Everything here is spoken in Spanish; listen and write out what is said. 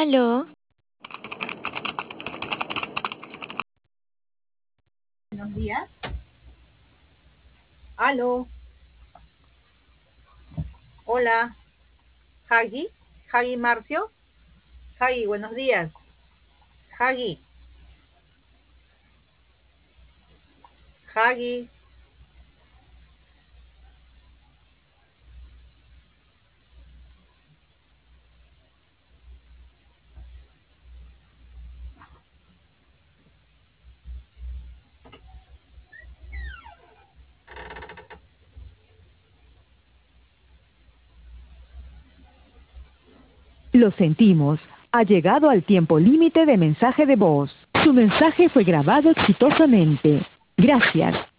Aló, Buenos días. Aló, hola, Hagi, Hagi Marcio. Hagi, buenos días. Hagi, Hagi. Lo sentimos. Ha llegado al tiempo límite de mensaje de voz. Su mensaje fue grabado exitosamente. Gracias.